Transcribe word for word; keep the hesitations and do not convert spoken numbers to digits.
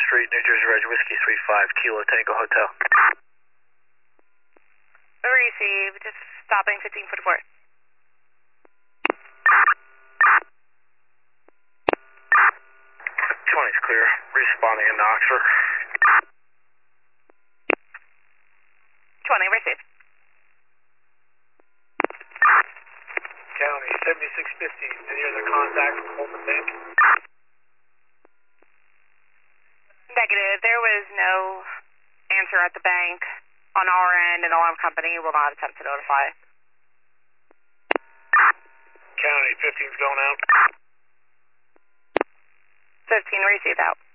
Street, New Jersey, Reg Whiskey three five, Kilo Tango Hotel. Received. Just stopping fifteen forty-four. twenty is clear. Responding in Oxford. twenty, received. County, seventy-six fifty. Any other contact from Open Bank? Negative. There was no answer at the bank. On our end, an alarm company will not attempt to notify. County, fifteen's going out. fifteen, received out.